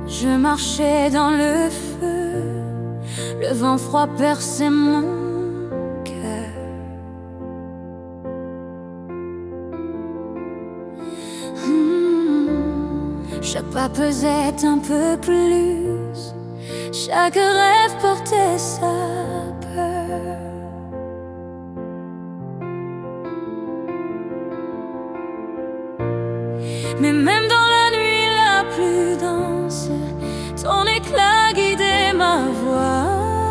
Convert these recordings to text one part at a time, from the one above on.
Je marchais dans le feu, le vent froid perçait mon cœur. Chaque pas pesait un peu plus, chaque rêve portait sa peur. Mais même dans la nuit la plus dense, ton éclat guidait ma voix.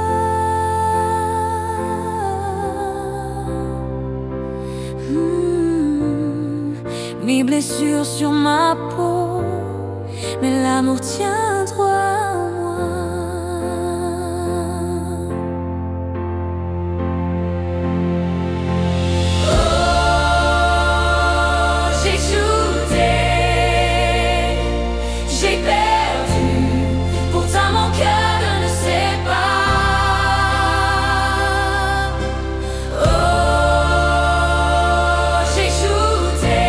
Mes blessures sur ma peau, mais l'amour tient droit en moi. Oh, j'ai shooté, j'ai perdu, pourtant mon cœur ne sait pas. Oh, j'ai shooté,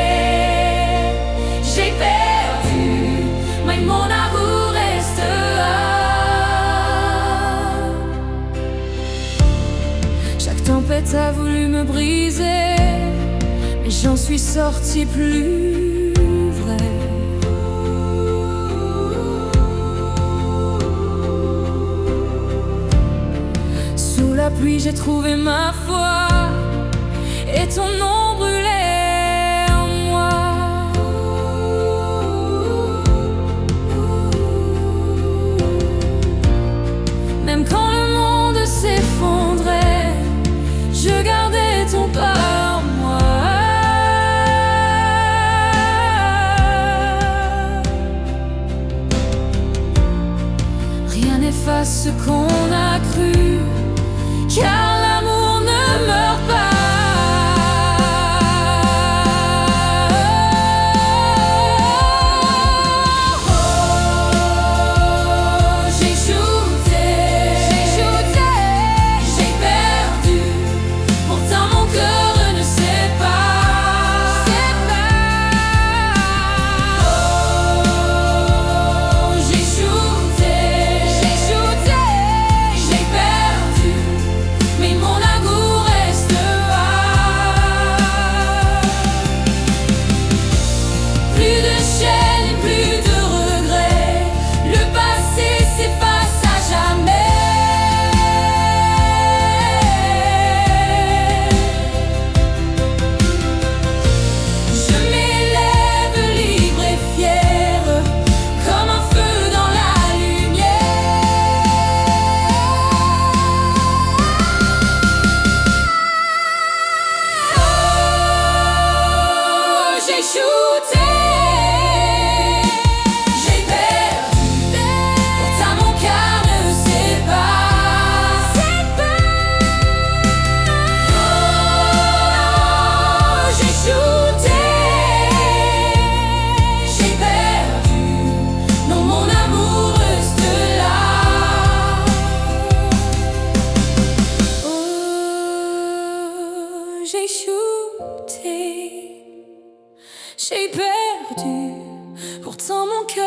j'ai perdu, mais mon amour restera. Chaque tempête a voulu me briser, mais j'en suis sorti plus vrai. Sous la pluie j'ai trouvé ma foi, et ton nom brûlait en moi. Même quand le monde s'effondrait, je gardais ton pas en moi. Rien n'efface ce qu'on a cru, car l'amour ne meurt pas. Oh, j'ai shooté, j'ai perdu, pourtant mon cœur ne sait pas. Oh, j'ai shooté, j'ai perdu, mais mon amour restera. Plus de chaînes, plus de regrets, le passé s'efface à jamais. Je m'élève libre et fier, comme un feu dans la lumière. Oh, j'ai shooté, j'ai perdu, pourtant mon cœur ne sait pas. Oh, j'ai shooté, j'ai perdu, non mon amour reste là. Oh, j'ai shooté, j'ai perdu, pourtant mon cœur